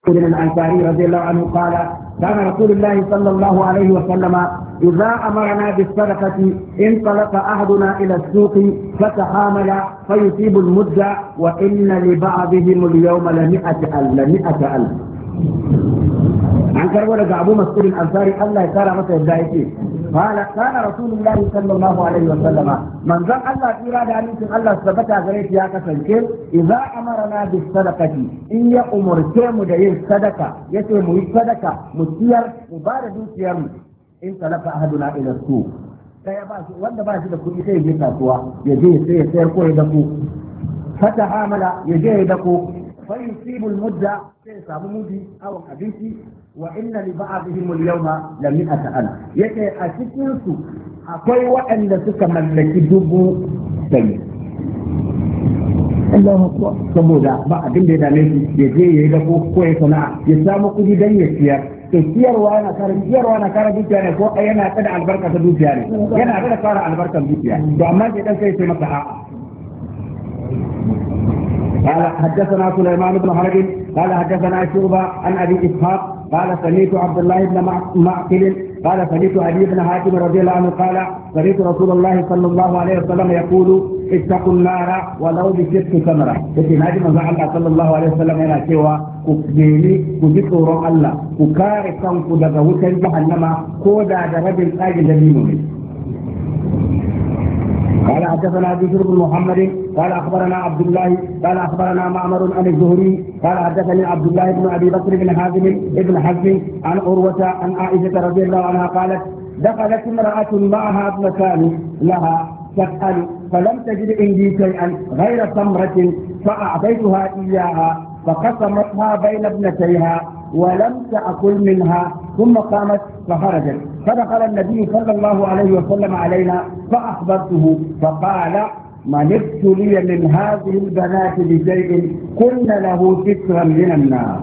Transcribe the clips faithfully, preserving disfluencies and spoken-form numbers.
بن الأنصاري رضي الله عنه قال كان رسول الله صلى الله عليه وسلم إذا أمرنا بالصدقة انطلق أحدنا إلى السوق فتحامل فيصيب المدة وإن لبعضهم اليوم لمئة ألف لمئة ألف. عن كربلاء أبو مسعود الأنصاري الله يكرم متى قال كان رسول الله صلى الله عليه وسلم من ذا الله في راد عليكم الله ثبت غريت يا كسنكل إذا أمرنا بالصدقة إن يأمر كم دين صدقة يتم صدقة متير مبارد متير إن طلب أحدنا إلى السوق كيا باش وند باش ده كل شيء يجي كسوا يجي سير سير كوي دكو فتحامل يجي دكو فيصيب المدة سيسامو مودي أو حديثي وإن لبعضهم اليوم لمئة ألف يكي أشكرسو أقوي وأن تكمل لك دبو سيء الله أكبر saboda ba abin da ya dame shi ya je ya yi dako ko ya sana'a ya samu kuɗi don ya siyar to siyarwa yana kare siyarwa na kare dukiya ne ko yana tada albarka ta dukiya ne yana da kare albarkar dukiya to amma sai dan sai sai maka a'a قال حدثنا سليمان بن حرب قال حدثنا شعبة عن أبي إسحاق قال سمعت عبد الله بن معقل قال سمعت علي بن حاتم رضي الله عنه قال سمعت رسول الله صلى الله عليه وسلم يقول اتقوا النار ولو بشق تمرة. لكن هذه من الله صلى الله عليه وسلم هنا سوى كبيني كذكر الله كاركم كدغوت جهنم كودا درجة الآجل دينه. قال حدثنا بشر بن محمد قال اخبرنا عبد الله قال اخبرنا معمر عن الزهري قال حدثني عبد الله بن ابي بكر بن حازم بن حزم عن عروه عن عائشه رضي الله عنها قالت دخلت امراه معها ابنتان لها تسال فلم تجد عندي شيئا غير تمره فاعطيتها اياها فقسمتها بين ابنتيها ولم تاكل منها ثم قامت فخرجت فدخل النبي صلى الله عليه وسلم علينا فأخبرته فقال من ابتلي من هذه البنات بشيء كن له سترا من النار.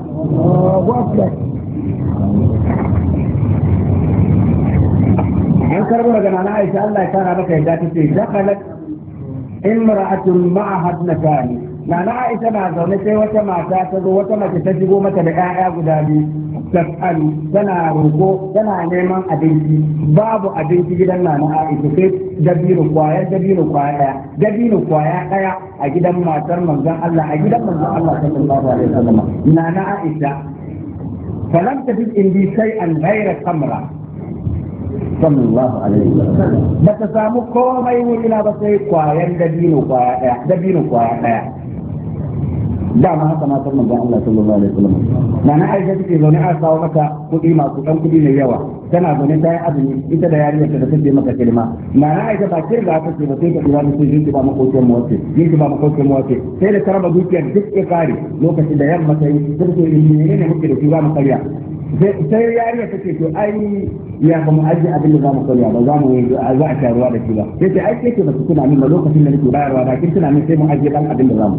عن كربلاء كان عائشة الله كان بك ذاتي دخلت امرأة معها ابنتان نانا عائشة ما زونتي وتما تاتو وتما تتجبو متى بآية قدامي تسأل تنا روكو تنا نيمان أدنتي باب أدنتي جدا نانا عائشة كيف دبينو قوايا دبينو قوايا دبينو قوايا قيا أجدا ما تر منزان الله أجدا منزان الله صلى الله عليه وسلم نانا عائشة فلم تجد عندي شيئا غير الخمرة صلى الله عليه وسلم بتسامو كوما يقول إلى بسي قوايا دبينو قوايا دبينو قوايا dama haka matar manzon Allah sallallahu alaihi wasallam nana Aisha take zaune a kawo maka kuɗi masu ɗan kuɗi mai yawa tana zaune ta yi azumi ita da yariyarta da take maka kalma nana Aisha ba ke da aka ce ba sai ka dira da sai ki ba makocin mu wace ki ba makocin mu wace sai da karaba dukiyar duk ya kare lokacin da yamma sai sai ce ne ne muke da shi ba mu karya sai yariya take to ai ya ba mu aje abin da za mu karya ba za mu yi za a sharuwa da shi ba sai ce ai ke ba su tuna min ba lokacin da nake bayarwa da kin tuna min sai mu aje dan abin da za mu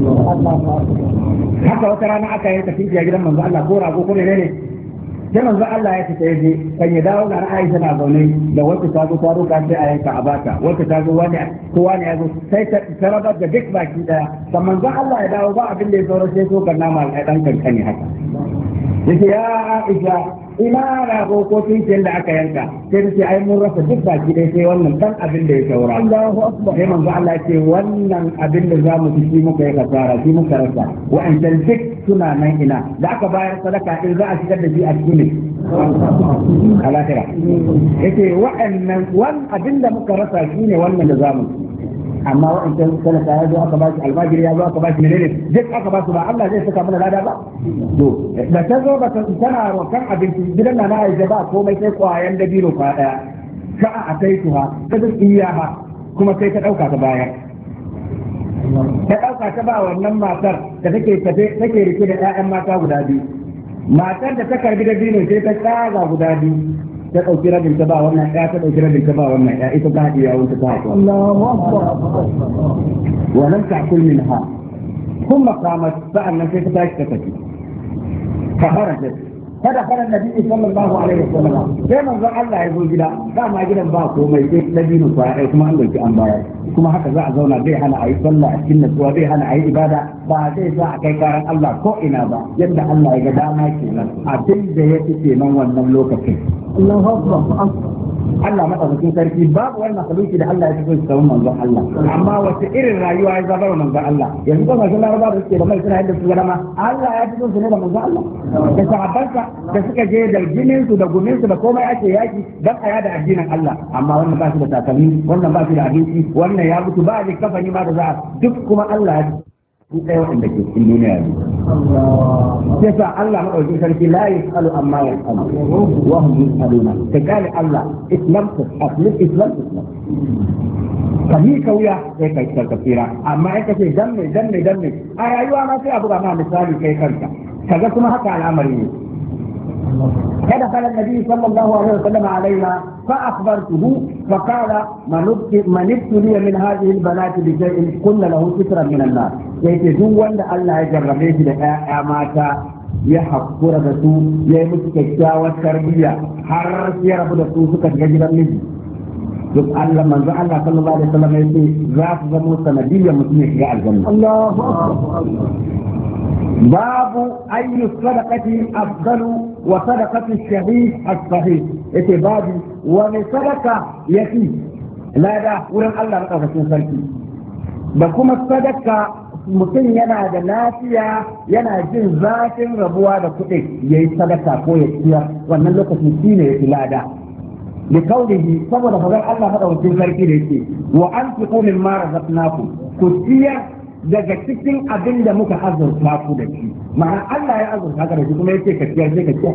haka wata rana aka yi tafi a gidan manzo Allah ko rago ko ne ne sai manzo Allah ya fita yaje kan ya dawo ga Aisha na zaune da wata ta zo ta roka sai a yanka a bata wata ta zo wani ko wani ya zo sai ta rabar da duk baki daya kan manzo Allah ya dawo ba abin da ya sauro sai so kan nama a dan kankani haka yace ya Aisha ina rago ko tinkin da aka yanka sai ta ce ai mun rasa duk baki dai sai wannan dan abin da ya saura Allahu akbar sai manzo Allah ya ce wannan abin da zamu ci shi muka yi kasara shi muka rasa wa'annan duk suna nan ina da aka bayar sadaka in za a shigar da shi a cikin alakira yace wa'annan wan abin da muka rasa shine wannan da zamu amma wa'ancan sadaka ya zo aka ba shi almajiri ya zo aka ba shi menene duk aka ba su ba Allah zai saka mana lada ba to da ta zo ba tana rokan abinci gidan na na Aisha ba komai sai kwayan dabino kwa daya ka a taituha ta duk iyaha kuma sai ta dauka ta baya ta dauka ta ba wannan matar da take tafe take rike da ƴaƴan mata guda biyu matar da ta karbi dabino sai ta tsaga guda biyu ta ɗauki rabin ta ba wannan ya ta ɗauki rabin ta ba wannan ya ita ta haɗe yawon ta ta haɗe Allahu akbar wa lam ta'kul minha kuma qamat sa'annan sai ta tashi ta tafi fa kharajat kada kana nabi sallallahu alaihi wasallam sai manzon Allah ya zo gida dama gidan ba komai sai dabino ko ai kuma an dauki an bayar kuma haka za a zauna bai hana ayi sallah a cikin nutsuwa bai hana ayi ibada ba zai sa a kai karan Allah ko ina ba yadda Allah ya ga dama kenan abin da yake kenan wannan lokacin Allahu akbar Allah madaukakin sarki babu wani makhluki da Allah ya fito shi kamar manzon Allah amma wace irin rayuwa ya zaba manzon Allah yanzu ba manzon Allah da suke da mai suna yadda su gama Allah ya fito su ne da manzon Allah da sahabbansa da suka je da jinin su da gumin su da komai ake yaki dan aya da addinin Allah amma wannan ba shi da takalmi wannan ba shi da abinci wannan ya mutu ba shi kafani ma da za duk kuma Allah ya su ɗaya waɗanda ke cikin duniya ne. Sai sa Allah maɗauki sarki la yi tsalu amma ya tsalu wa hum yus'aluna ka gane Allah islam aslim islam islam ka mi kauya sai kai ka kafira amma in kace dan ne dan ne dan ne a rayuwa ma sai a buga ma misali kai kanka kaga kuma haka al'amari ne فدخل النبي صلى الله عليه وسلم علينا فأخبرته فقال من ابتلي من هذه البنات بشيء كن له سترا من النار يتزون الله يجربه لها ماتا يحفر دسو يمسك كيكاوة تربية حرر يرب دسو سكت ججل النبي duk Allah manzo Allah sallallahu alaihi wasallam yace za su zama sanadiyya mutum ya shiga aljanna Allahu akbar babu ayyu sadaqati afdalu wa sadaqati ash-shahid as-sahih yace babu wani sadaka yafi lada wurin Allah madaukakin sarki da kuma sadaka mutum yana da lafiya yana jin zafin rabuwa da kuɗi yayi sadaka ko ya ciyar wannan lokacin shine yafi lada لقوله سبب فضل الله هذا وجه ذلك ليس وأنفقوا مما رزقناكم كثير daga cikin abin da muka azurta ku da shi ma'ana Allah ya azurta ka da shi kuma yace ka ciyar sai ka ciyar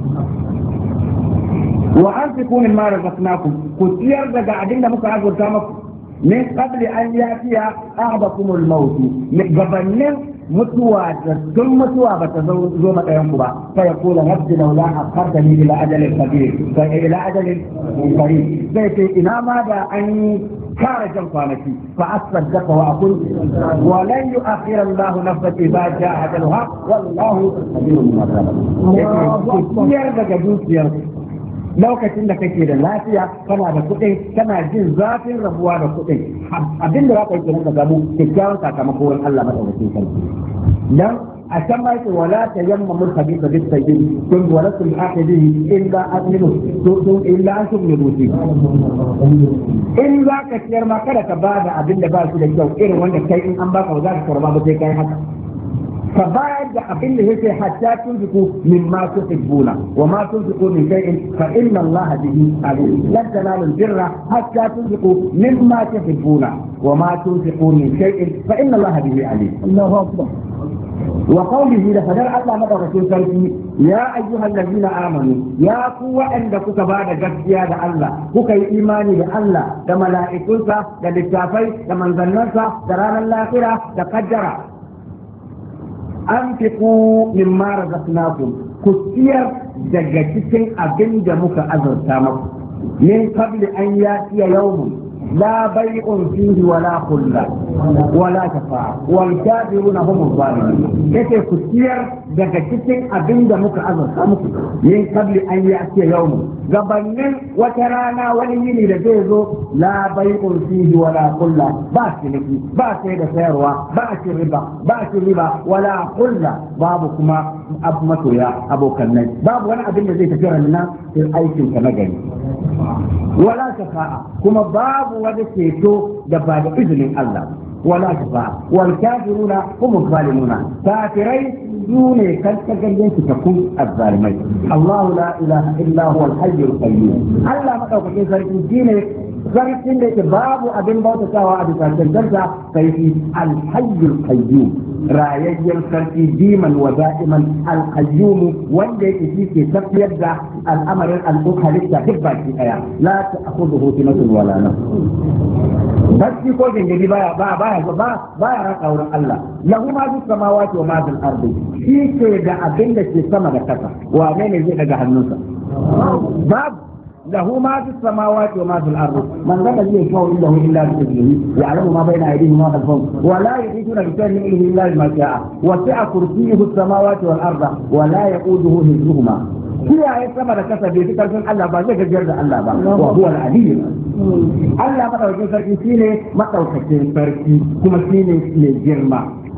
wa anfiqu mimma razaqnakum ku ciyar daga abin da muka azurta muku min qabli an yatiya ahadakumul maut gabanin mutuwa da tun mutuwa ba ta zo matsayin ku ba sai ya kula rabbi laula akhartani ila ajalin kabir sai ila ajalin qarib sai ce ina ma da an kare jan kwanaki fa asaddaqa wa aqul wa lan yu'akhir Allah nafsan idza jaa ajaluha wallahu qadirun bima ta'malun yake daga dukiyar lokacin da kake da lafiya kana da kuɗi kana jin zafin rabuwa da kuɗi abin da za ka yi kenan ka samu kyakkyawan sakamako wani Allah madaukakin sarki dan a can ma yake wala tayamma murtabi ka bis sayyid kun wala tul akhidi illa aminu to illa an tumnu bi in za ka ciyar ma kada ka bada abin da ba shi da kyau irin wanda kai in an baka ba za ka karba ba sai kai haka فبعد أبن هيك حتى تنفقوا مما تحبون وما تنفقوا من شيء فإن الله به عليم لن تنالوا البر حتى تنفقوا مما تحبون وما تنفقوا من شيء فإن الله به عليم الله أكبر وقوله لفدر الله مدرسة سلسي يا أيها الذين آمنوا يا قوة عندك بعد جسيا الله كي إيماني بالله كملائكوسا كالتافي كمنزلنسا كران الآخرة كقدر أنفقوا مما رزقناكم كثير دقيقتين أبن جمك أزر تامك من قبل أن يأتي يوم لا بيع فيه ولا خلة ولا شفاعة والكافرون هم الظالمون كيف كثير دقيقتين أبن جمك أزر تامك من قبل أن يأتي يوم gabanin wata rana wani yini da zai zo la bai'un fihi wala qulla ba ciniki ba sai da sayarwa ba cin riba ba cin riba wala qulla babu kuma abu masoya abokan nan babu wani abin da zai tafi ranna sai aikin ka na gari wala shafa'a kuma babu wani ceto da ba da izinin Allah wala shafa'a wal kafiruna hum zalimuna kafirai دون كالتجلين تكون الظالمين الله لا إله إلا هو الحي القيوم الله ما توقف في ذلك الدين ذلك الدين باب أبن بوت سوا أبي سالجلسة في الحي القيوم رأيي يمسكي ديما ودائما القيوم وندي فيك تقيد الأمر الأخرى لتحبك في آية لا تأخذه سنة ولا نوم بس يقول جنجي بايا بايا بايا بايا بايا رقور الله له ما في السماوات وما في الأرض shi ke da abin da ke sama da kasa wane ne zai daga hannunsa babu له ما في السماوات وما في الارض من ذا الذي يشفع عنده الا باذنه يعلم ما بين ايديهم وما خلفهم ولا يحيطون بشيء من علمه الا بما شاء وسع كرسيه السماوات والارض ولا يؤوده حفظهما kiyaye sama da kasa bai fi karfin Allah ba zai gajiyar da Allah ba wa huwa al-aliyyul Allah madaukakin sarki shine madaukakin sarki kuma shine mai girma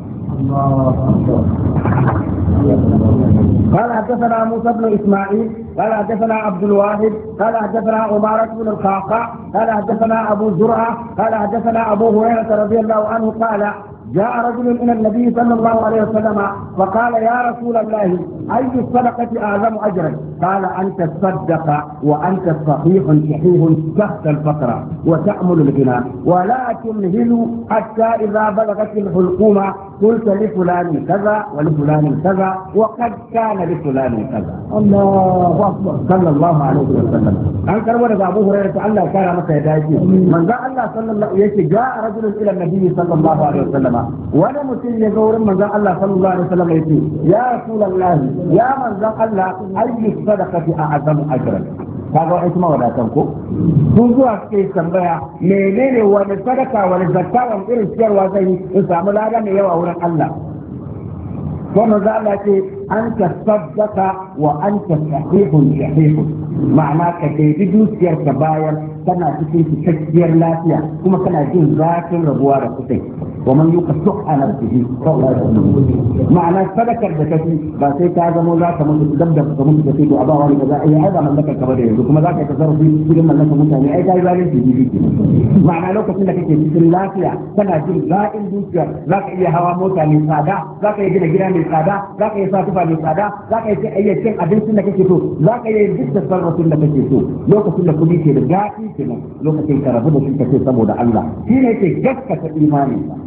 قال حدثنا موسى بن اسماعيل قال حدثنا عبد الواحد قال حدثنا عمارة بن القعقاع قال حدثنا ابو زرعه قال حدثنا ابو هريره رضي الله عنه قال جاء رجل الى النبي صلى الله عليه وسلم فقال يا رسول الله اي الصدقه اعظم اجرا؟ قال ان تصدق وانت صحيح شحيح تحت الفقر وتامل الغنى ولا تمهل حتى اذا بلغت الحلقوم قلت لفلان كذا ولفلان كذا وقد كان لفلان كذا. الله اكبر صلى الله عليه وسلم. ان كربوا daga Abu Hurairah Allah kara masa ya dace manzo Allah sallallahu alaihi wasallam jaa rajulun ila nabi sallallahu alaihi wasallam wani mutum ya ga wurin manzo Allah sallallahu alaihi wasallam yace ya rasulullah ya manzo Allah ayyu sadaqati a'zamu ajran kaga wai kuma wadatan ko sun zuwa suke tambaya menene wani sadaka wani zakka wani irin ciyarwa zai in samu lada mai yawa wurin Allah kuma za Allah ce an tasaddaqa wa anta sahihun sahihun ma'ana ka daidai dukiyar ka bayar kana cikin cikakkiyar lafiya kuma kana jin zafin rabuwa da kuɗi ومن يوق السوء على نفسه فهو معنى sadakar da kafi ba sai ka zama za ka mutu dab da ka mutu sai to abawa ne kaza ai ba mallakar ka bane yanzu kuma za ka tasarrufi cikin mallakar mutane ai kai zalunci ne kike ma'ana lokacin da kake cikin lafiya kana jin daɗin dukiya za ka iya hawa mota mai tsada za ka iya gina gida mai tsada za ka iya sa tufa mai tsada za ka iya cin abincin da kake so za ka iya duk tasarrufin da kake so lokacin da kuɗi ke da daɗi kenan lokacin ka rabu da shi kace saboda Allah shine yake gaskata imanin ka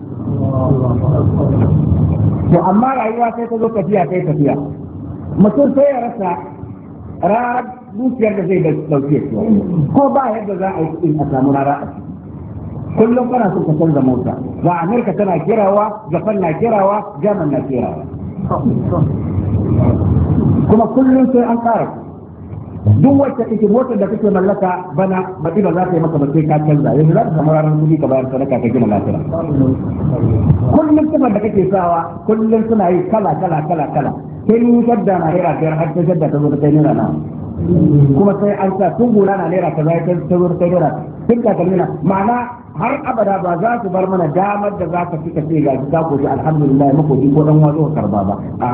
to amma rayuwa sai ta zo tafiya sai tafiya mutum sai ya rasa rarar dukiyar da zai dauke shi ko ba yadda za a yi a samu rara a ciki kullum kana so ka canza mota ga Amerika tana kirawa Japan na kirawa German na kirawa kuma kullum sai an ƙara duk wacce kake motar da kake mallaka bana baki ba za ta yi maka ba sai ka canza yanzu za ka samu ranar kuɗi ka bayar sadaka ka gina lafiya kullum kuma da kake sawa kullum suna yi kala kala kala kala sai ni shadda na naira biyar har ta shadda ta zo ta kai naira na kuma sai an sa tun gura na naira kaza ta zo ta kai naira tun ka kalmina ma'ana har abada ba za su bar mana damar da za ka fika ce ga shi ka koji alhamdulillah makoji ko dan wazo ka karba ba a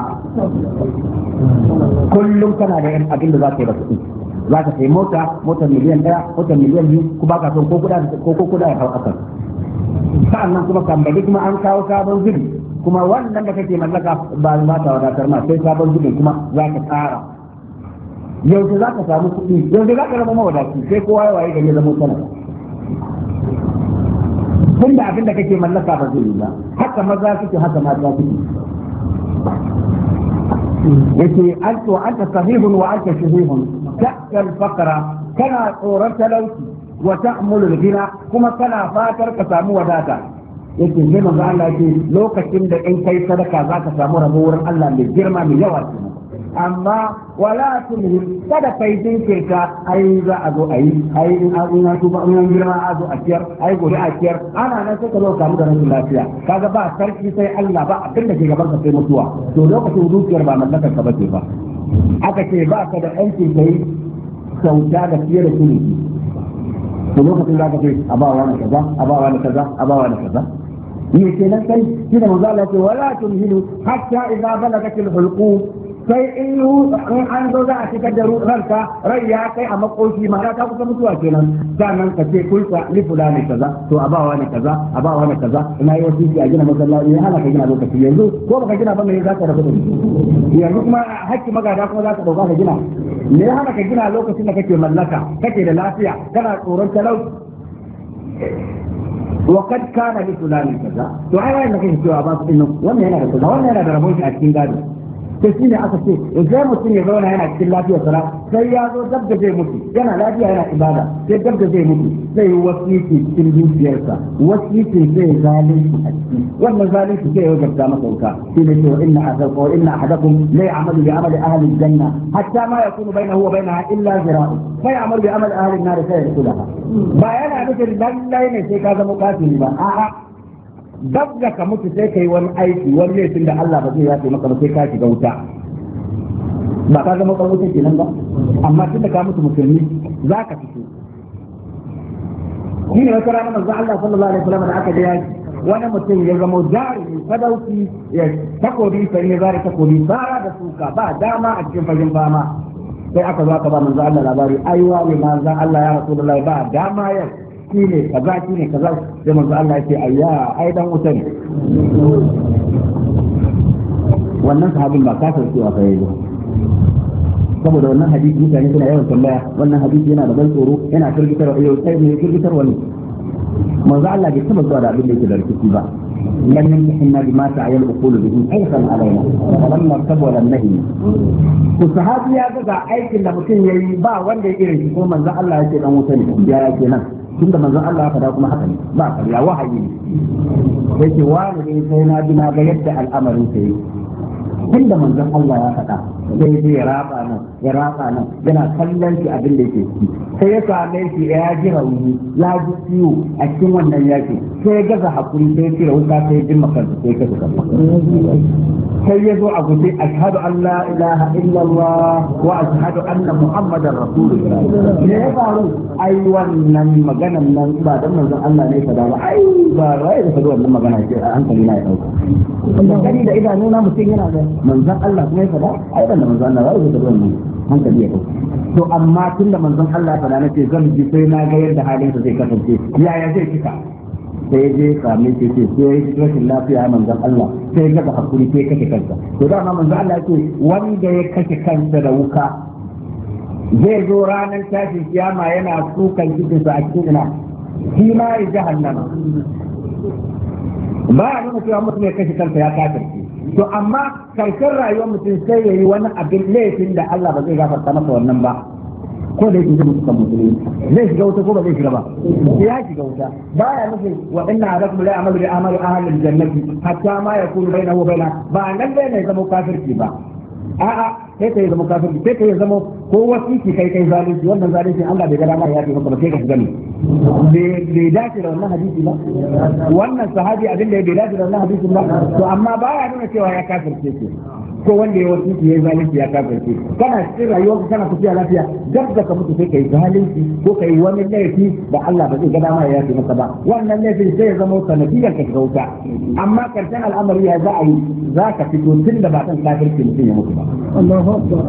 kullum kana da yan abin da za ka yi da kuɗi za ka sai mota motar miliyan ɗaya motar miliyan biyu ku ba ka son ko kuɗa ko ko kuɗa ya hau akan sa'annan kuma kambali kuma an kawo sabon zubi kuma wannan da kake mallaka ba za ta wadatar ma sai sabon zubi kuma za ka tsara yanzu za ka samu kuɗi yanzu za ka zama mawadaci sai kowa ya waye gari ya zama sanata tun da abin da kake mallaka ba zai yi ba haka maza suke haka mata suke yake an to an ta sahihun wa anta shahihun ta'al faqra kana tsoron talauci wa ta'mulu al-ghina kuma kana fatar ka samu wadata yake sai manzo Allah yake lokacin da in kai sadaka zaka samu rabo wurin Allah mai girma mai yawa amma wala tunhim kada kai jinkirta ai za a zo ayi ai in an ina tuba in girma a zo a ciyar ai gobe a ciyar ana nan sai ka zo kamu da rashin lafiya kaga ba sarki sai Allah ba abin da ke gaban ka sai mutuwa to lokacin dukiyar ba mallakar ka bace ba aka ce ba ka da yanci kai kyauta da fiye da kudi to lokacin da ka ce a ba wani kaza a ba wani kaza a ba wani kaza ne kenan kai shi da manzo Allah ce wala tunhilu hatta idza balagatil hulqum sai in in an zo za a fitar da ranka rai ya kai a makoshi ma ta kusa mutuwa kenan sannan ka ce kulta li fulani kaza to a bawa ne kaza a bawa ne kaza ina yi wasiki a gina masallaci ne ana ka gina lokaci yanzu ko baka gina ba me za ka rabu yanzu kuma hakki magada kuma za ka dauka ka gina me hana ka gina lokacin da kake mallaka kake da lafiya kana tsoron talauci وقد كان لفلان كذا to ai wannan kake cewa ba su dinnan wannan yana da kaza wannan yana da rabon shi a cikin gado to shine aka ce idan mutum ya zauna yana cikin lafiyar sara sai ya zo dab da zai mutu yana lafiya yana ibada sai dab da zai mutu sai wasiki cikin dukiyarsa wasiki zai zalunci a ciki wannan zalunci sai ya gabta masa wuta shine to inna ahadakum wa inna ahadakum la ya'malu bi amali ahli al-janna hatta ma yakunu bainahu wa bainaha illa zira'un fa ya'malu bi amali ahli an-nar fa yadkhulaha ba yana nufin lallai ne sai ka zama kafiri ba a'a dab da ka mutu sai kai wani aiki wani laifin da Allah ba zai yafe maka ba sai ka shiga wuta ba ka zama kan wuta kenan ba amma tunda ka mutu musulmi za ka fito shi ne wata rana manzo Allah sallallahu alaihi wasallam da aka da yaki wani mutum ya zama jarumi sadauki ya takobi sai ya zare takobi bara da suka ba dama a cikin fagen fama sai aka zo aka ba manzo Allah labari aiwa ne manzo Allah ya rasulullahi ba dama ya shine kaza shine kaza sai manzo Allah yake ayya ai dan wuta ne wannan sahabin ba ka sauke wa kai ba saboda wannan hadisi mutane suna yawan tambaya wannan hadisi yana da ban tsoro yana firgitar yau sai ne firgitar wani manzo Allah bai taba zuwa da abin da yake da rikici ba lan yamhina bima ta'ayal uqulu bihi aysan alaina lam nartabu wala nahi to sahabi ya ga aikin da mutum yayi ba wanda ya irin shi ko manzo Allah yake dan wuta ne ya yake nan tunda manzo Allah ya fada kuma haka ne ba kariya wahayi ne yake wani ne sai na bi na ga yadda al'amarin sai tunda manzon Allah ya faɗa sai zai raba nan ya raba nan yana kallon shi abin da yake ciki sai ya same shi ya ji rauni ya ji ciwo a cikin wannan yaki sai ya gaza hakuri sai ya cire wuta sai ya jimma kansa sai ya kashe kansa sai ya zo a guje ashhadu an la ilaha illallah wa ashhadu anna muhammadar rasulullah ne ya faru ai wannan maganan nan ba dan manzon Allah ne fada ba ai ba rai da fada wannan magana ce a hankali na ya dauka wannan gani da idanuna mutum yana da manzon Allah kuma ya fada ai da manzon Allah rai da wannan hankali ya dauka to amma tunda manzon Allah fada nace zan ji sai na ga yadda halinsa zai kasance yaya zai kika sai je same shi ce sai rashin lafiya manzon Allah sai ga hakuri sai kashe kansa to dama manzon Allah yake wanda ya kashe kansa da wuka zai zo ranar tashin kiyama yana sukan cikinsa a cikin ina shi ma ya jahannama ba a nuna cewa mutum ya kashe kansa ya kafirce to amma karshen rayuwar mutum sai ya yi wani abin laifin da Allah ba zai gafarta masa wannan ba ko da yake mutu kan musulmi zai shiga wuta ko ba zai shiga ba ya shiga wuta baya nufin wa inna hadakum la amalu bi amali ahli aljannati hatta ma yakunu bainahu wa baina ba nan dai ne zama kafirci ba a'a sai kai zama kafirci sai kai zama ko wasiki kai kai zalunci wannan zalunci Allah bai ga dama ya yi maka ba sai ka shiga ne bai dace da wannan hadisi ba wannan sahabi abin da bai dace da wannan hadisi ba to amma baya nuna cewa ya kafirce ce ko wanda ya wasu ya zalunci ya kafirce kana cikin rayuwar kana tafiya lafiya duk da ka mutu sai kai zalunci ko kai wani laifi da Allah ba zai ga dama ya yi maka ba wannan laifin sai ya zama sanadiyar ka shiga wuta amma karshen al'amari ya za a yi za ka fito tun da ba kan kafirce mutum ya mutu ba Allahu akbar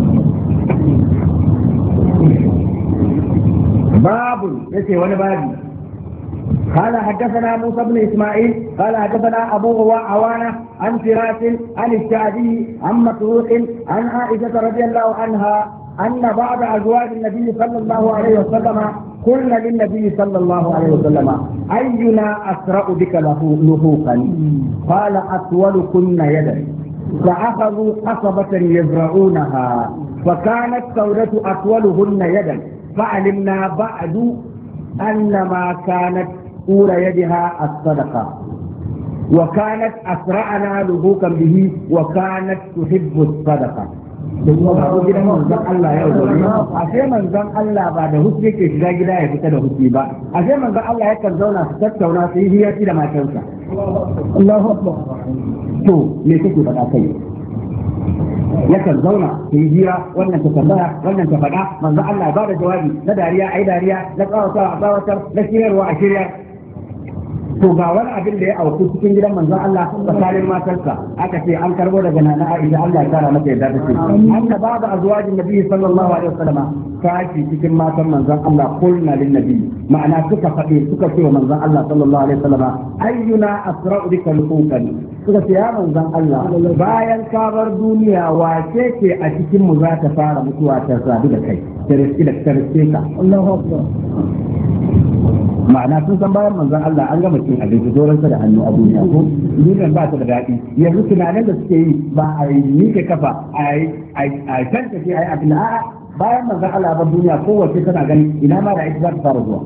babu yace wani babu قال حدثنا موسى بن اسماعيل قال حدثنا ابو عوانه عن فراس عن الشعبي عن مسروق عن عائشه رضي الله عنها ان بعض ازواج النبي صلى الله عليه وسلم قلنا للنبي صلى الله عليه وسلم اينا اسرع بك لهوقا قال اطولكن يدا فاخذوا قصبه يزرعونها فكانت سودة اطولهن يدا فعلمنا بعد أن ما كانت أولى يدها الصدقة وكانت أسرعنا لهوكا به وكانت تحب الصدقة Allah ya yi ashe manzon Allah ba da hutu yake shiga gida ya fita da hutu ba ashe manzon Allah yakan zauna su tattauna su yi hiyar da matarsa Allahu akbar to me kake faɗa kai yakan zauna su yi hira wannan ta tambaya wannan ta faɗa manzon Allah ba da jawabi na dariya ai dariya na tsawata a tsawatar na shirarwa a shirya to ga wani abin da ya auku cikin gidan manzon Allah tsakanin matarsa aka ce an karbo daga nana Aisha Allah ya kara mata yadda take anna ba'da azwajin nabi sallallahu alaihi wasallam kashi cikin matan manzon Allah kulna lin nabi ma'ana suka faɗi suka ce wa manzon Allah sallallahu alaihi wasallam ayyuna asra'u bika lukukan suka ce ya manzon Allah bayan ka bar duniya wace ce a cikin mu za ta fara mutuwa ta sadu da kai ta riski da ta riske ka Allahu akbar ma'ana sun san bayan manzon Allah an gama cin abinci doransa da hannu a duniya ko duniyar ba ta da daɗi yanzu tunanin da suke yi ba a yi nike kafa a yi a kanta ce a yi abin a'a bayan manzon Allah ba duniya kowace tana gani ina ma da ita za ta fara zuwa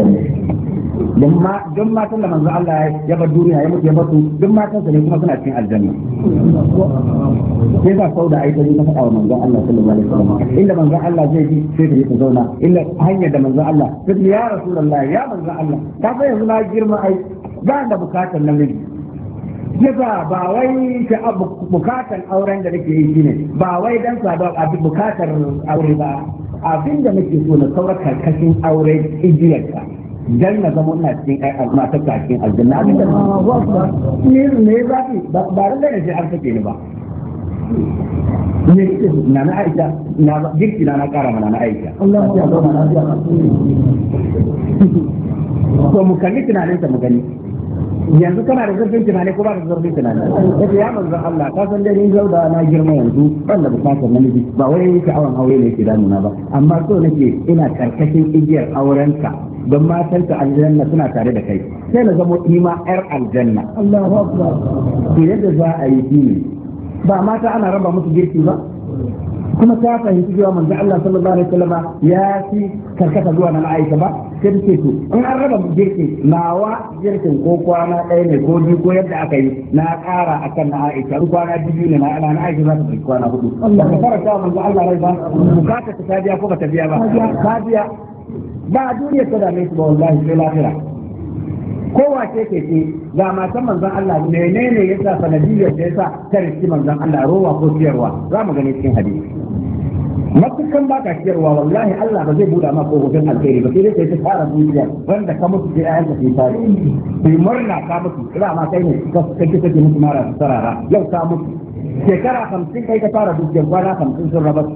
don matan da manzon Allah ya bar duniya ya mutu ya basu don matan sa ne kuma suna cikin aljanna sai ba sau da aita ne ta faɗa wa manzon Allah sallallahu alaihi wasallam inda manzon Allah zai ji sai ta je ta zauna inda hanyar da manzon Allah sai ya rasulullah ya manzon Allah ka san yanzu na girma ai ba da bukatar namiji yasa ba wai ta abu bukatar auren da nake yi shine ba wai dan saduwa a bukatar aure ba abin da nake so na saura karkashin aure igiyarka dan na zama ina cikin ai matar ka cikin aljanna abin da ne ne ba ba ba da ne sai an take ni ba ne na na Aisha na girki na na kara mana na Aisha Allah ya zauna lafiya ko mu kalli tunanin ta mu gani yanzu kana da zurfin tunani ko ba da zurfin tunani yace ya manzon Allah ka san dai ni zauda na girma yanzu ban da bukatar namiji ba wai ka awan aure ne ke damuna ba amma so nake ina karkashin igiyar aurenka don matanka aljanna suna tare da kai sai na zama ima yar aljanna Allahu akbar yadda za a yi shi ba mata ana raba musu girki ba kuma ta fahimci cewa manzo Allah sallallahu alaihi wasallam ya fi karkata zuwa na Aisha ba sai take to in an raba girki nawa girkin ko kwana ɗaya ne ko biyu ko yadda aka yi na ƙara akan na Aisha kwana biyu ne na ana na Aisha za ta yi kwana hudu Allah ka faranta manzo Allah rai ba bukata ta biya ko ba ta biya ba ta biya ba duniya ta da mai ba wallahi sai lafiya kowa ce ke ce ga matan manzon Allah menene yasa sanadiyar da yasa ta riski manzon Allah rowa ko ciyarwa za mu gani cikin hadisi matukan ba ka ciyarwa wallahi Allah ba zai buɗa maka kofofin alheri ba sai dai kai ta fara duniya wanda ka mutu sai ayanka sai tare sai murna ka mutu kira ma kai ne ka kake kake mutu mara sarara yau ka mutu shekara hamsin kai ka fara dukiyar kwana hamsin sun raba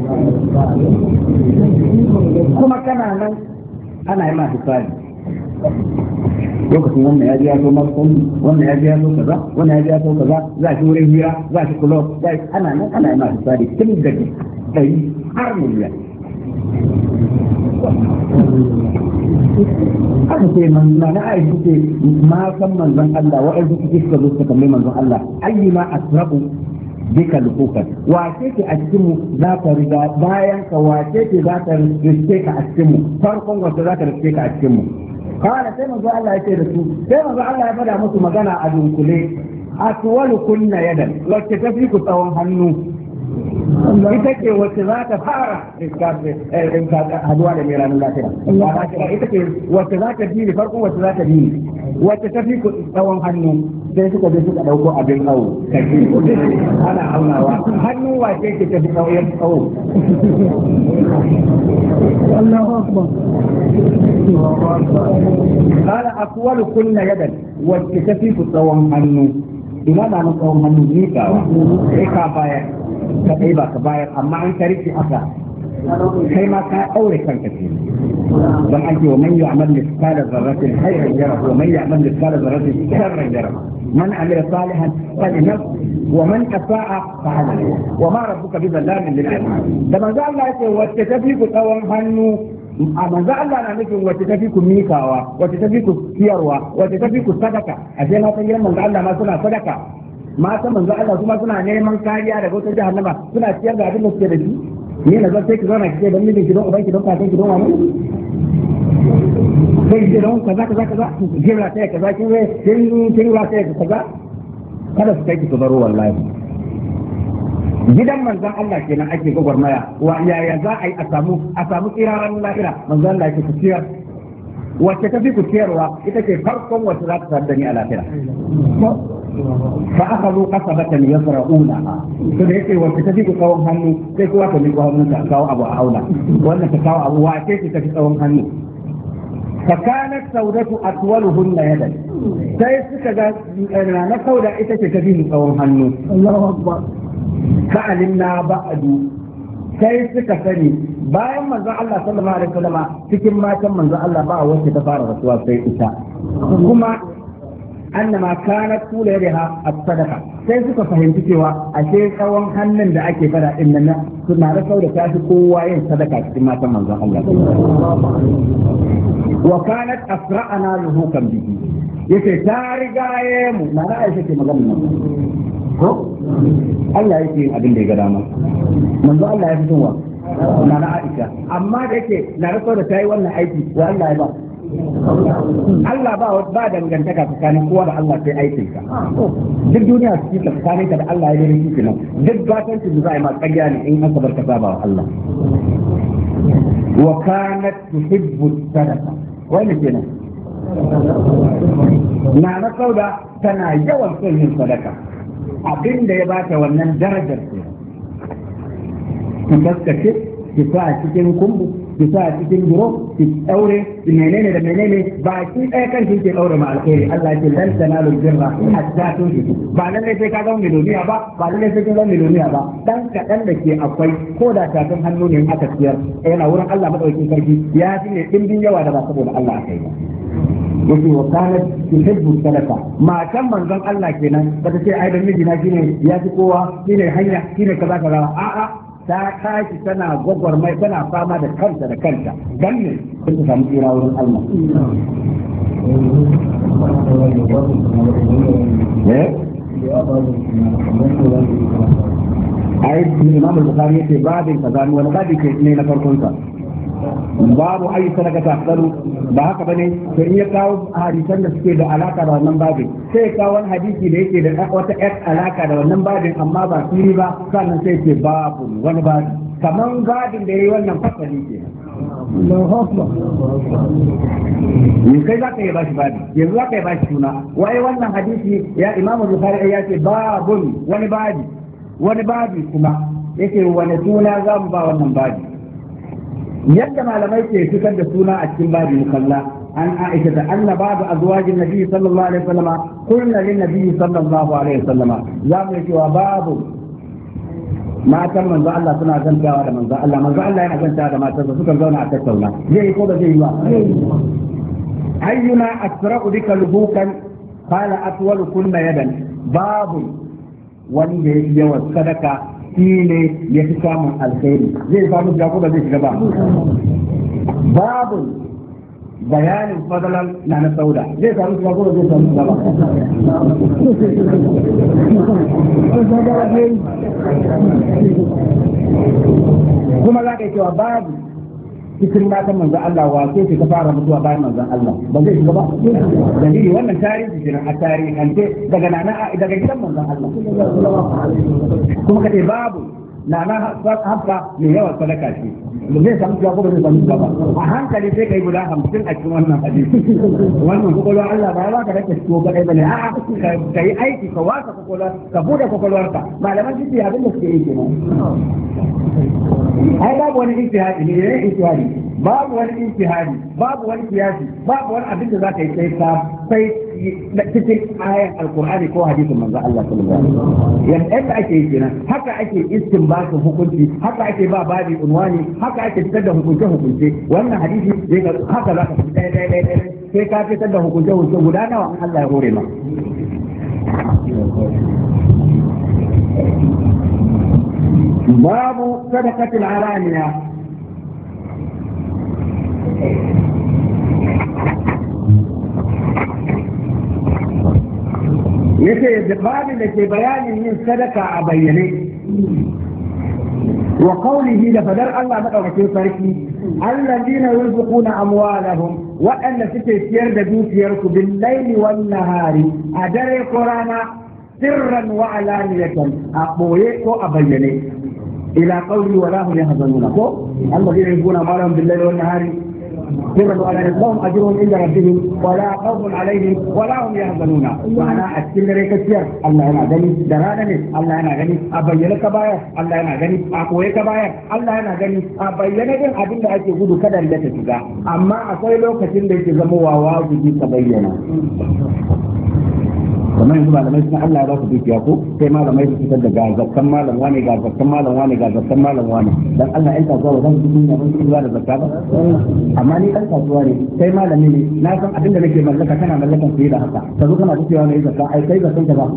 kuma kana nan ana yi ma hisari lokacin wannan ya ji ya so masu wannan ya ji ya so kaza wannan ya ji ya so kaza za shi wurin hira za shi kulo za shi ana nan ana yi ma hisari tun da ɗari har miliyan aka ce manzana na aiki ce ma san manzon Allah wa'azu suke suka zo suka kalli manzon Allah ayyuma asrabu bika lukukan wace ce a cikin mu za ka riga bayan ka wace ce za ka riske ka a cikin mu farkon wace za ka riske ka a cikin mu kawai sai manzo Allah ya ce da su sai manzo Allah ya fada musu magana a dunkule atwalu kunna yadan wacce ta fi ku tsawon hannu ita ce wacce za ta fara in ka haduwa da mai ranar lafiya ita ce wacce za ta bi farkon wacce za ta bi wacce ta fi ku tsawon hannu sai suka je suka dauko abin awo kashi ana aunawa hannu wace ke tafi kauyen tsawo Allahu akbar qala aqwalu kunna yadan wacce tafi ku tsawon hannu ina da mun tsawon hannu ne kawa sai ka bayar ka dai ba ka bayar amma an kariki aka kai ma ka aure kanka ce dan an ce wa man ya'mal mithqala dharratin khayran yara wa man ya'mal mithqala dharratin sharran yara man amila salihan falinafsihi wa man asaa fa'alayhi wa ma rabbuka bizallamin lil abid da manzo Allah yace wacce tafi ku tsawon hannu a manzo Allah na nufin wacce tafi ku mikawa wacce tafi ku ciyarwa wacce tafi ku sadaka a sai na san manzo Allah ma suna sadaka mata manzo Allah kuma suna neman kariya daga wata jahannama suna ciyar da abin da suke da shi ni na zai ki zauna kike dan mijin ki don uban ki don kakan ki don wani sai ki don kaza kaza kaza jira sai kaza kin wai kin kin wa sai kaza kada su kai ki su baro wallahi gidan manzon Allah kenan ake gwagwarmaya wa yaya za a yi a samu a samu tsiraran lahira manzon Allah yake ciyar wacce ta fi ku ciyarwa ita ce farkon wacce za ta sadu da ni a lahira فأخذوا قصبة يزرعونها فليس وتتفق قوم هنو تكوا تلقوا هنو تكوا أبو أولا وأن تكوا أبو واتيك تتفق قوم هنو فكانت سودة أطولهن يدا سيسك أنا سودة إتتفق قوم هنو الله أكبر فعلمنا بعد سيسك سني bayan manzon Allah sallallahu alaihi wasallam cikin matan manzon Allah ba wacce ta fara rasuwa sai ita kuma annama kanat kula yadaha as-sadaqa sai suka fahimci cewa ashe tsawon hannun da ake fada din nan suna da sau da tafi kowa yin sadaka cikin matan manzon Allah wa kanat asra'ana luhukan bihi yace ta rigaye mu na Aisha ke magana nan ko Allah yake yin abin da ya ga dama manzo Allah ya fitowa na Aisha amma da yake na rasa da tayi wannan aiki wa Allah ya ba Allah ba ba dangantaka tsakanin kowa da Allah sai aikin ka duk duniya su ci tsakanin ka da Allah ya yi kike nan duk gatan ki zai ma ƙarya ne in aka barka saba wa Allah wa kanat tuhibbu sadaqa wani kenan na na sauda tana yawan son yin sadaka abinda ya bata wannan darajar ce ki taskace ki sa cikin kumbu ki sa cikin biro ki daure menene da menene ba ki ɗaya kan ki ke daure ma alkhairi Allah ya ce lan tanalu birra hatta tunfiqu ba lalle sai ka zama miliyoniya ba ba lalle sai ka zama miliyoniya ba dan kadan da ke akwai ko da tafin hannu ne aka siyar yana wurin Allah madaukakin sarki ya fi ne dimbin yawa da ba saboda Allah akai ba yake wa kana tuhibbu sadaka matan manzon Allah kenan ba ta ce ai dan mijina shine ya fi kowa shine hanya shine kaza kaza a'a ta tashi tana gwagwarmai tana fama da kanta da kanta dan ne kun ta samu tsira wurin Allah eh ai Imam al-Bukhari yace babin kaza wani babi ke ne na farkon sa babu ayi sadaka ta afdalu ba haka bane to in ya kawo hadisan da suke da alaka da wannan babin sai ya kawo wani hadisi da yake da wata ƴar alaka da wannan babin amma ba fili ba sannan sai ce babu wani babi kaman babin da yayi wannan fasali ke ni kai za ka yi bashi babi yanzu za ka yi bashi suna wai wannan hadisi ya Imam Bukhari ya ce babun wani babi wani babi kuma yake wani suna za mu ba wannan babi yadda malamai ke fitar da suna a cikin babu mukalla an Aisha da anna babu azwajin nabi sallallahu alaihi wasallama kullu lin nabi sallallahu alaihi wasallama za mu yi wa babu matan manzo Allah suna zantawa da manzo Allah manzo Allah yana zantawa da matarsa suka zauna a tattauna zai ko ba zai yi ba ayyuna asra'u bika lubukan qala atwalu kunna yadan babu wanda ya yawan sadaka shi ne ya fi samun alkhairi zai samu shiga ko ba zai shiga ba babu bayanin fadalan na na sauda zai samu shiga ko ba zai samu shiga ba kuma za ka yi cewa babu cikin matan manzan Allah wa sai ce ta fara mutuwa bayan manzan Allah ba zai shiga ba dalili wannan tarihi kenan a tarihance daga nana daga gidan manzan Allah kuma kace babu nana hafsa mai yawan sadaka ce zai samu shiga ko ba zai samu shiga ba a hankali sai kai guda hamsin a cikin wannan hadisi wannan kokolwar Allah ba ya baka rake ko kadai bane a'a ka yi aiki ka wasa kokolwar ka bude kokolwarka malaman shi abin da suke yi kenan ai babu wani ijtihadi ne ne ijtihadi babu wani ijtihadi babu wani kiyasi babu wani abin da zaka yi sai ka sai cikin ayan alqur'ani ko hadisin manzo Allah sallallahu alaihi wasallam yanda ake yi kenan haka ake istinbatin hukunci haka ake ba babi unwani haka ake fitar da hukunce hukunce wannan hadisi zai ga haka zaka fi dai dai dai sai ka fitar da hukunce hukunce guda nawa Allah ya hore ma باب صدقة العلانية yace babin da ke bayanin yin sadaka a bayyane wa qawlihi da fadar Allah madaukakin sarki alladina yunfiquna amwalahum waɗanda suke ciyar da dukiyarsu bil laili wan nahari a dare ko rana sirran wa alaniyatan a boye ko a bayyane ila qawli wala hum yahzanuna ko alladina yunfiquna amwalahum bil laili wan nahari سرا ولا لهم اجرهم عند ربهم ولا خوف عليهم ولا هم يحزنون وانا اكل ريك كثير الله انا غني درانني الله انا غني ابين كبايا الله انا غني اكوي كبايا الله انا غني ابين din abin da ake gudu kada da ta shiga amma akwai lokacin da yake zama wa wajibi ka bayyana kamar yanzu malamai suna Allah ya ba su dukiya ko sai malamai su fitar da gazakkan malam wani gazakkan malam wani gazakkan malam wani dan Allah ya kasuwa ba zan cikin yaban su da zakka ba amma ni dan kasuwa ne sai malami ne na san abin da nake mallaka kana mallakan fiye da haka ka zo kana cewa ne zakka ai kai zakkan ka ba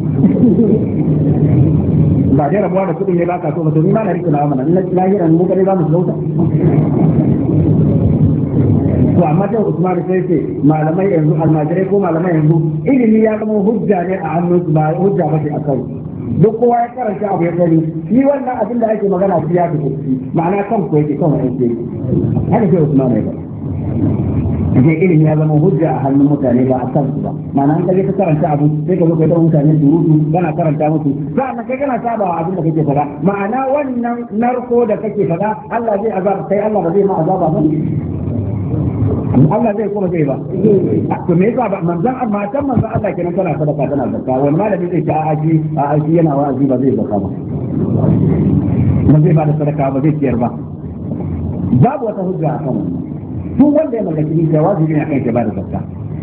ba dai rabuwa da kudin ne ba ka so ba to ni ma na rike na amana lahiran mu kare za mu sauta to amma sai Usman sai ce malamai yanzu almajirai ko malamai yanzu ilimi ya zama hujja ne a hannunsu ba hujja ba ce a kai duk kowa ya karanta abu ya sani shi wannan abin da ake magana shi ya fi ma'ana kan ko yake kan wani yake haka sai Usman ya ba ake ilimi ya zama hujja a hannun mutane ba a kan su ba ma'ana an kaje ka karanta abu sai ka zo ka yi mutane surutu kana karanta musu sa'annan kai kana saba wa abin da kake faɗa ma'ana wannan narko da kake faɗa Allah zai azaba kai Allah ba zai ma azaba ba Allah zai kuma zai ba to me yasa ba manzon matan manzon Allah kenan tana sadaka tana zakka wani malami zai ce a aji a aji yana wa'azi ba zai zakka ba ba zai ba da sadaka ba zai ciyar ba babu wata hujja a kan duk wanda ya mallaki dukiya wajibi ne akan ya ba da zakka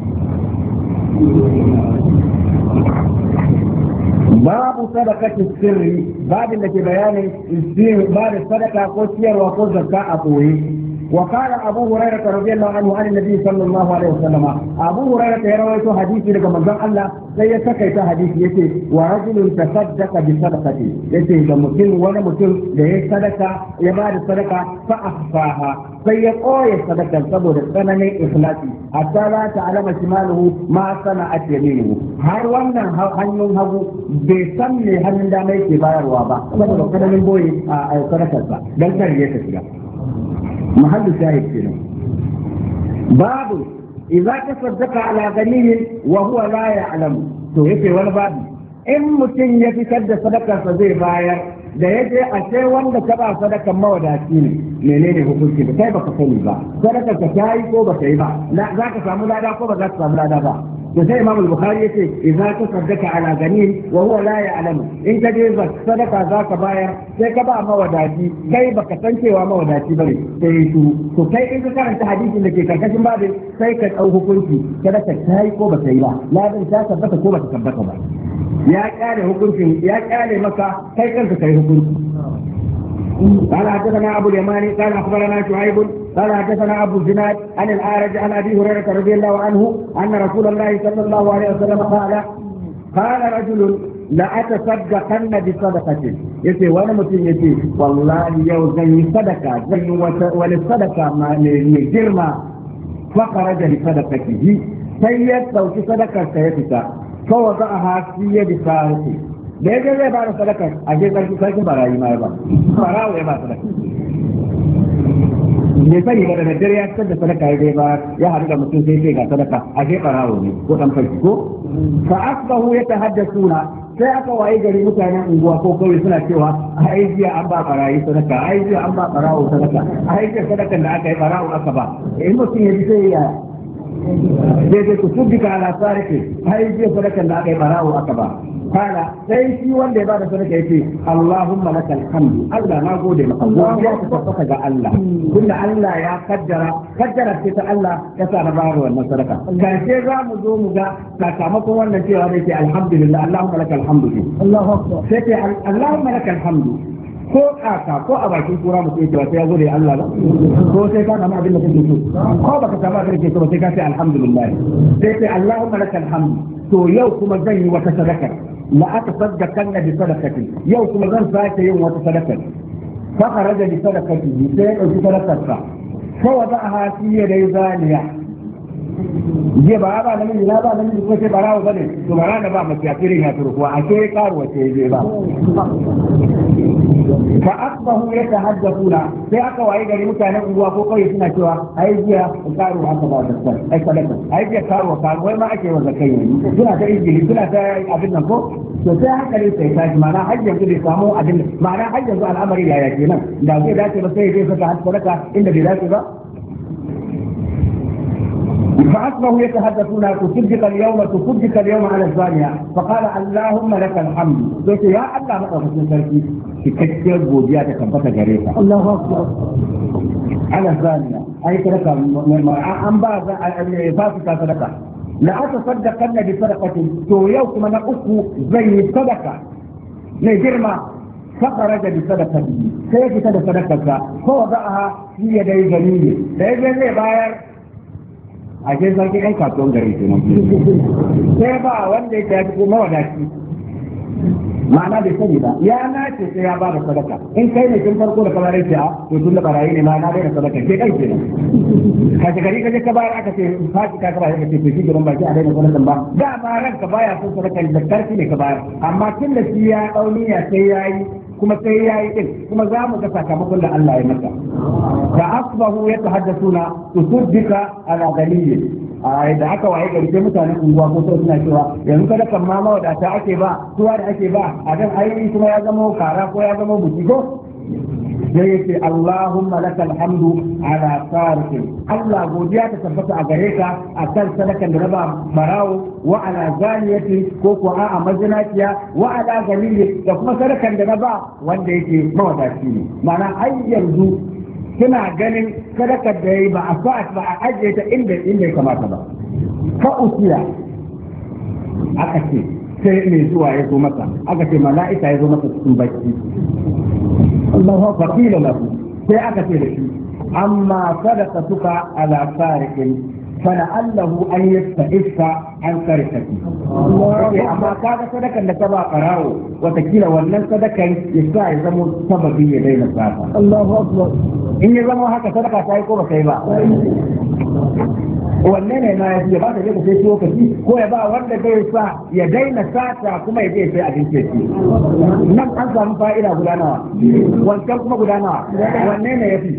babu sadaqati sirri babin da ke bayanin ba da sadaka ko ciyarwa ko zakka a boye وقال أبو هريرة رضي الله عنه عن النبي صلى الله عليه وسلم أبو هريرة يروي حديثي لك من ذن الله سيسكت حديث يتي ورجل تصدق بصدقة يتي لمسلم ولا مسلم له صدقة يباد الصدقة فأخفاها سيقوي الصدقة سبب الثمن إخلاصي حتى لا تعلم شماله ما صنعت يمينه هر وانا هنيون هبو بسمي هنين دامي كبار وابا سبب الثمن بوي صدقة دل كرية محل شاهد كده باب اذا تصدق على غني وهو لا يعلم to yake wani babu in mutum ya fitar da sadakarsa zai bayar da yaje a sai wanda ka ba sadakan mawadaci ne menene hukunci ba kai baka sani ba sadakar ka tayi ko ba yi ba za ka samu lada ko ba za ka samu lada ba to sai Imam al-Bukhari yace idza tasaddaqa ala ganin wa huwa la ya'lamu in ka je sadaka zaka bayar sai ka ba mawadaci kai baka san cewa mawadaci bane sai su to kai in ka karanta hadisin da ke karkashin babin sai ka dau hukunci sadaka tayi ko ba ta yi ba ladan ta tabbata ko ba ta tabbata ba ya kare hukuncin ya kare maka kai kanka kai hukunci قال حدثنا ابو اليماني قال اخبرنا شعيب قال حدثنا ابو الزناد عن الاعرج عن ابي هريره رضي الله عنه ان رسول الله صلى الله عليه وسلم قال قال رجل لأتصدقن بصدقة يتي وانا متين يتي والله يو زي صدقة زي وللصدقة ما لجرمة فخرج لصدقته سيد توكي صدقة سيدك فوضعها في يد سارته da ya zai ba da sadaka a ke sarki sarkin barayi ma ya ba barawo ya ba sadaka ne sani ba da daddare ya fitar da sadaka ya zai ba ya haɗu da mutum sai sai ga sadaka a ke barawo ne ko ɗan farki ko fa asbahu ya tahaddasuna sai aka waye gari mutanen unguwa ko kawai suna cewa ai jiya an ba barayi sadaka ai jiya an ba barawo sadaka ai jiya sadakan da aka yi barawo aka ba in mutum ya ji sai ya sai dai ku tubbika ala sarki ai jiya sadakan da aka yi barawo aka ba kala sai shi wanda ya bada sadaka yace Allahumma lakal hamdu Allah na gode maka godiya ta tabbata ga Allah tunda Allah ya kaddara kaddara ce ta Allah ya sa na bayar wannan sadaka kace za mu zo mu ga sakamakon wannan cewa da yake alhamdulillah Allahumma lakal hamdu Allahu akbar sai ce Allahumma lakal hamdu ko kaka ko a bakin kura mutum yake sai ya gode Allah ba ko sai ka samu abin da kake so ko baka samu abin da kake so sai ka ce alhamdulillah sai ce Allahumma lakal hamdu to yau kuma zan yi wata sadaka la atasaddaqanna bi sadaqati yau kuma zan sake yin wata sadaka fa kharaja bi sadaqati sai ya dauki sadakarsa fa wada'aha fi yaday zaniya je ba ba namiji na ba namiji ko sai barawo bane to bara da ba mace akirin ya turu kuwa ake karuwa ce je ba fa asbahu yatahaddathuna sai aka waye gari mutanen unguwa ko kai suna cewa ai jiya karu aka ba da sai ai sadaka ai jiya karu karu wai ma ake wa zakai suna ta izini suna ta abin nan ko to sai hankali sai tashi ma'ana har yanzu bai samu abin ma'ana har yanzu al'amari yaya kenan da zai dace ba sai zai saka sadaka inda bai dace ba فأصبحوا يتحدثون تصدق اليوم تصدق اليوم على الزانية فقال اللهم لك الحمد قلت يا الله مقر في التركي في كتير بوديات كبت جريفة الله أكبر على الزانية أي تلك أنباء فاسقة صدقة لا أتصدقن بصدقة تو يوم نقصه زي صدقة لجرمة فخرج بصدقته كيف صدقة فوضعها في يدي جميل لا يجري باير a ke sarki ɗan kasuwan gari ke nan sai ba wanda ya fi kuma wadaci ma'ana bai sani ba ya nace sai ya bada sadaka in kai ne tun farko da kamar yake a to tun da barayi ne ma na daina sadaka ke kai kenan ka ji gari kaje ka bayar aka ce fashi ka ka bayar ka ce to shi gidan baki a daina sadakan ba da ma ranka baya son sadaka da karfi ne ka bayar amma tun da shi ya dauniya sai yayi kuma sai yayi din kuma za mu ga sakamakon da Allah ya maka da asbahu yatahaddathuna tusaddika ala dalil a da aka waye gari sai mutanen unguwa ko sai suna cewa yanzu kada kan ma mawadata ake ba suwa da ake ba a dan ayi kuma ya zama kara ko ya zama buki ko sai yake Allahumma lakal hamdu ala sarikin Allah godiya ta tabbata a gare ka akan sadakan da raba barawo wa ala zaniyati ko ko a mazinaciya wa ala galili da kuma sadakan da raba wanda yake mawadaci ne ma'ana ai yanzu kina ganin sadakar da yayi ba a sa ba a ajiye ta inda inda ya kamata ba fa usiya aka ce sai mai zuwa ya zo masa aka ce mala'ika ya zo masa cikin bacci Allahu faqila lahu sai aka ce da shi amma sadaqatuka ala sariqin فلعله أن يستعف عن سرقته أما كان صدقا لتبع قراره وتكيل ولن صدقا يستعي زمو سببي بين الساعة الله أكبر إن يزمو هكا صدقا سايكو بسيبا wannan ne ma ya ba ta je sai lokaci ko ya ba wanda zai sa ya daina sata kuma ya je sai a dinke shi nan an samu fa'ida guda nawa wancan kuma guda nawa wanne ne yafi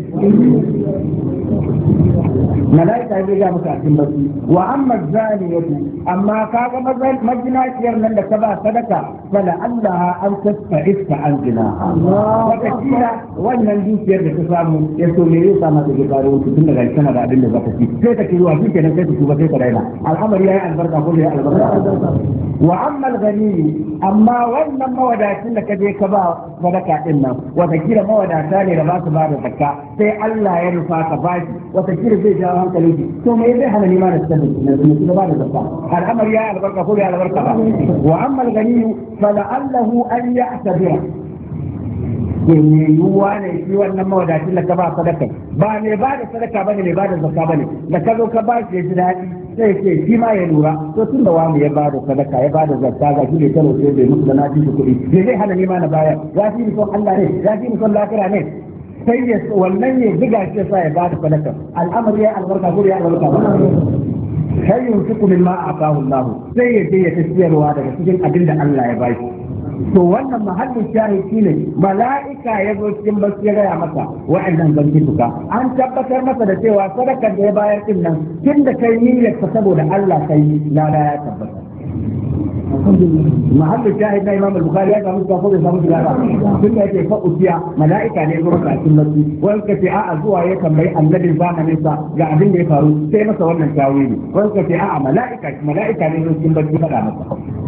malaika zai ga maka cikin baki wa amma zaniyatu amma kaga majinaciyar nan da ka ba sadaka fala Allah an tasfa'ista an zina wata kila wannan dukiyar da ka samu ya so me yasa ma da garo tun daga kana da abin da zaka ci sai ka kiwa shi kenan sai ku ba sai ka daina al'amari yayi albarka ko yayi albarka wa amma al-ghani amma wannan mawadacin da kaje ka ba sadaka din nan wata kila mawadata ne da ba su ba da zakka sai Allah ya rufa ka bashi wata kila zai jawo hankali ki to me zai hana ni ma da sanin ne su ba da zakka al'amari yayi albarka ko yayi albarka ba wa amma al-ghani fala'allahu an ya'tabira ne yiwuwa ne shi wannan mawadacin da ka ba sadaka ba ne ba da sadaka bane ne ba da zakka bane da ka zo ka ba shi ya ji daɗi sai ce shi ma ya lura to tun da wani ya ba da sadaka ya ba da zakka ga shi ne kano sai bai musu da na ji kuɗi me zai hana ni ma na bayar ya fi ni son Allah ne ya fi ni son lafiya ne sai ya wannan ya diga shi sa ya ba da sadaka al'amari ya albarka ko ya albarka ba sai yunfiqu mimma ataahu Allah sai ya je ya tafiyarwa daga cikin abin da Allah ya ba shi to wannan mahallin shahidi ne mala'ika ya zo cikin basu ya gaya masa wa'annan zantuka an tabbatar masa da cewa sadakar da ya bayar din nan tun da kai niyyar ta saboda Allah kai lada ya tabbata mahallin shahid na Imam Bukhari ya samu ko bai samu lada tun da yake fa usiya mala'ika ne zo masa cikin basu wani kace a'a zuwa ya tambayi annabin zamanin sa ga abin da ya faru sai masa wannan tawili wani kace a'a mala'ika mala'ika ne zo cikin basu faɗa masa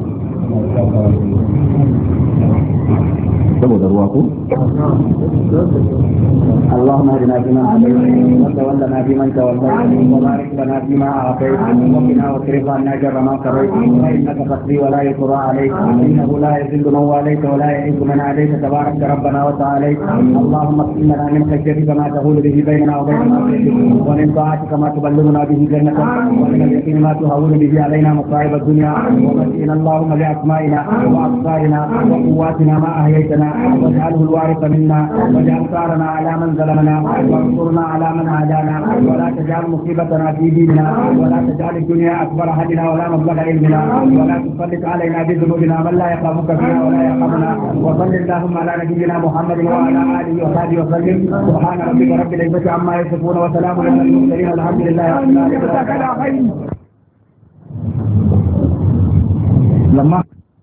saboda ruwa ko اللهم اهدنا فيمن هديت وتولنا فيمن توليت وبارك لنا فيما اعطيت وقنا واصرف عنا شر ما قضيت فانك تقضي ولا يقضى عليك انه لا يذل من واليت ولا يعز من عليك تبارك ربنا وتعالى اللهم اقسم لنا من خشيتك ما تهول به بيننا وبين معصيتك ومن طاعتك ما تبلغنا به جنتك ومن اليقين ما تهون به علينا مصائب الدنيا ومتعنا اللهم باسمائنا وابصارنا وقواتنا ما احييتنا واجعله الوارث منا واجعل ثارنا على من ظلمنا وانصرنا على من عادانا ولا تجعل مصيبتنا في ديننا ولا تجعل الدنيا اكبر همنا ولا مبلغ علمنا ولا تسلط علينا بذنوبنا من لا يخافك فينا ولا يرحمنا وصل اللهم على نبينا محمد وعلى اله وصحبه وسلم سبحان ربك رب العزه عما يصفون وسلام على المرسلين والحمد لله رب العالمين. لما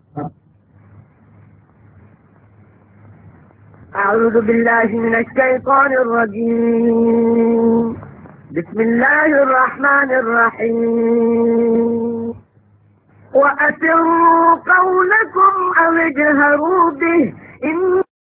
أعوذ بالله من الشيطان الرجيم. بسم الله الرحمن الرحيم. وأسروا قولكم أو اجهروا به إن